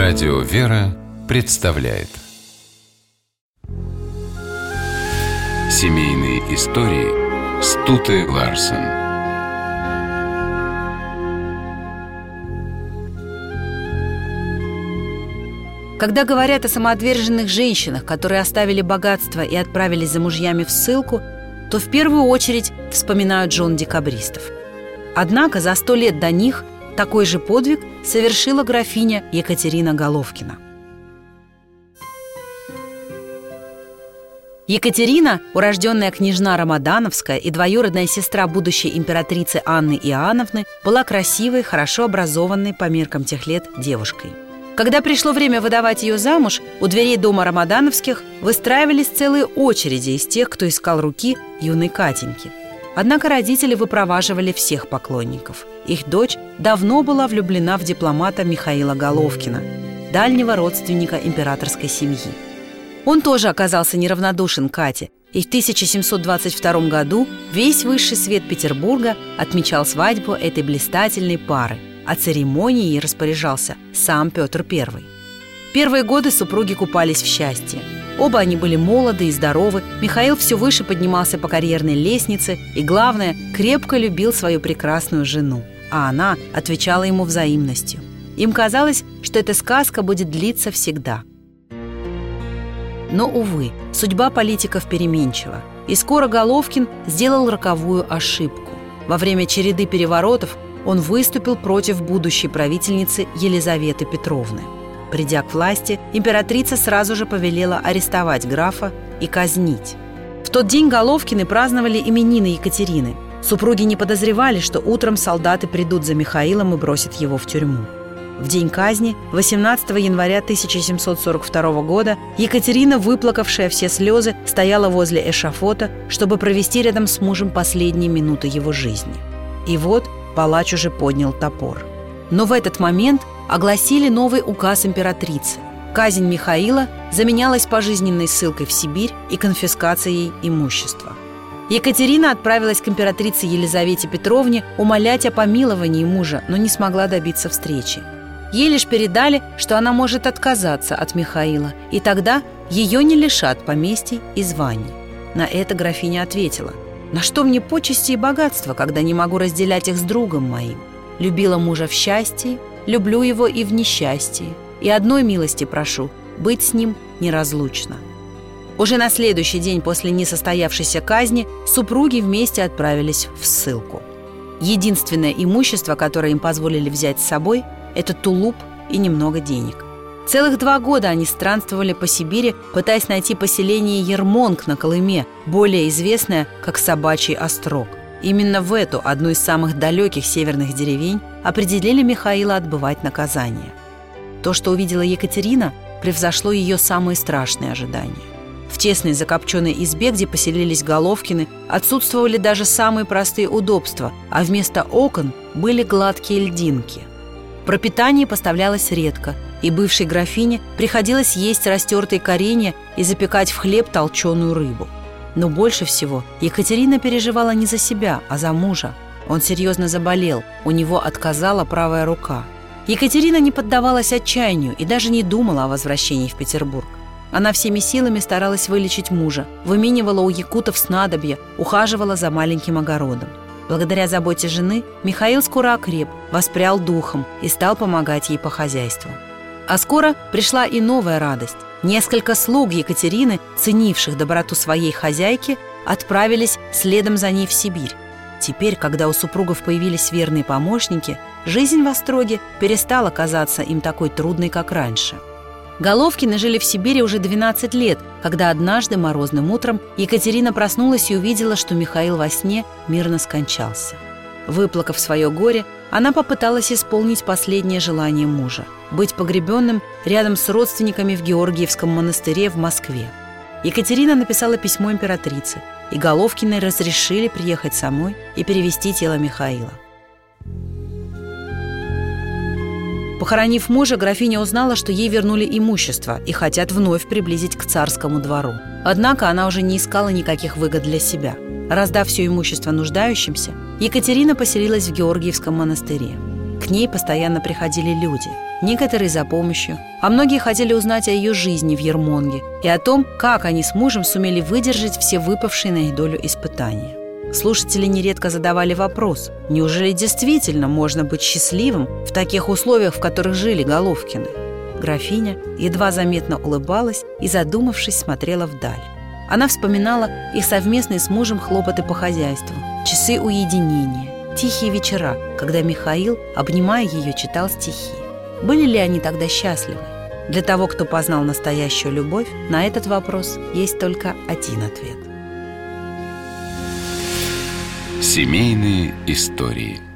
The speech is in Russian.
Радио «Вера» представляет семейные истории Стуте Ларсен. Когда говорят о самоотверженных женщинах, которые оставили богатство и отправились за мужьями в ссылку, то в первую очередь вспоминают жен декабристов. Однако за 100 лет до них такой же подвиг совершила графиня Екатерина Головкина. Екатерина, урожденная княжна Рамадановская и двоюродная сестра будущей императрицы Анны Иоанновны, была красивой, хорошо образованной по меркам тех лет девушкой. Когда пришло время выдавать ее замуж, у дверей дома Рамадановских выстраивались целые очереди из тех, кто искал руки юной Катеньки. Однако родители выпроваживали всех поклонников. Их дочь давно была влюблена в дипломата Михаила Головкина, дальнего родственника императорской семьи. Он тоже оказался неравнодушен к Кате, и в 1722 году весь высший свет Петербурга отмечал свадьбу этой блистательной пары, а церемонией распоряжался сам Петр I. Первые годы супруги купались в счастье. Оба они были молоды и здоровы, Михаил все выше поднимался по карьерной лестнице и, главное, крепко любил свою прекрасную жену, а она отвечала ему взаимностью. Им казалось, что эта сказка будет длиться всегда. Но, увы, судьба политиков переменчива, и скоро Головкин сделал роковую ошибку. Во время череды переворотов он выступил против будущей правительницы Елизаветы Петровны. Придя к власти, императрица сразу же повелела арестовать графа и казнить. В тот день Головкины праздновали именины Екатерины. Супруги не подозревали, что утром солдаты придут за Михаилом и бросят его в тюрьму. В день казни, 18 января 1742 года, Екатерина, выплакавшая все слезы, стояла возле эшафота, чтобы провести рядом с мужем последние минуты его жизни. И вот палач уже поднял топор. Но в этот момент огласили новый указ императрицы. Казнь Михаила заменялась пожизненной ссылкой в Сибирь и конфискацией имущества. Екатерина отправилась к императрице Елизавете Петровне умолять о помиловании мужа, но не смогла добиться встречи. Ей лишь передали, что она может отказаться от Михаила, и тогда ее не лишат поместий и званий. На это графиня ответила: «На что мне почести и богатство, когда не могу разделять их с другом моим? Любила мужа в счастье, люблю его и в несчастье, и одной милости прошу – быть с ним неразлучно». Уже на следующий день после несостоявшейся казни супруги вместе отправились в ссылку. Единственное имущество, которое им позволили взять с собой – это тулуп и немного денег. Целых 2 года они странствовали по Сибири, пытаясь найти поселение Ермонг на Колыме, более известное как Собачий Острог. Именно в эту, одну из самых далеких северных деревень, определили Михаила отбывать наказание. То, что увидела Екатерина, превзошло ее самые страшные ожидания. В тесной закопченной избе, где поселились Головкины, отсутствовали даже самые простые удобства, а вместо окон были гладкие льдинки. Пропитание поставлялось редко, и бывшей графине приходилось есть растертые коренья и запекать в хлеб толченую рыбу. Но больше всего Екатерина переживала не за себя, а за мужа. Он серьезно заболел, у него отказала правая рука. Екатерина не поддавалась отчаянию и даже не думала о возвращении в Петербург. Она всеми силами старалась вылечить мужа, выменивала у якутов снадобья, ухаживала за маленьким огородом. Благодаря заботе жены Михаил скоро окреп, воспрял духом и стал помогать ей по хозяйству. А скоро пришла и новая радость. Несколько слуг Екатерины, ценивших доброту своей хозяйки, отправились следом за ней в Сибирь. Теперь, когда у супругов появились верные помощники, жизнь в Остроге перестала казаться им такой трудной, как раньше. Головкины жили в Сибири уже 12 лет, когда однажды морозным утром Екатерина проснулась и увидела, что Михаил во сне мирно скончался. Выплакав свое горе, она попыталась исполнить последнее желание мужа – быть погребенным рядом с родственниками в Георгиевском монастыре в Москве. Екатерина написала письмо императрице, и Головкины разрешили приехать самой и перевезти тело Михаила. Похоронив мужа, графиня узнала, что ей вернули имущество и хотят вновь приблизить к царскому двору. Однако она уже не искала никаких выгод для себя. Раздав все имущество нуждающимся, Екатерина поселилась в Георгиевском монастыре. К ней постоянно приходили люди, некоторые за помощью, а многие хотели узнать о ее жизни в Ермонге и о том, как они с мужем сумели выдержать все выпавшие на их долю испытания. Слушатели нередко задавали вопрос: неужели действительно можно быть счастливым в таких условиях, в которых жили Головкины? Графиня едва заметно улыбалась и, задумавшись, смотрела вдаль. Она вспоминала их совместные с мужем хлопоты по хозяйству, часы уединения, тихие вечера, когда Михаил, обнимая ее, читал стихи. Были ли они тогда счастливы? Для того, кто познал настоящую любовь, на этот вопрос есть только один ответ. Семейные истории.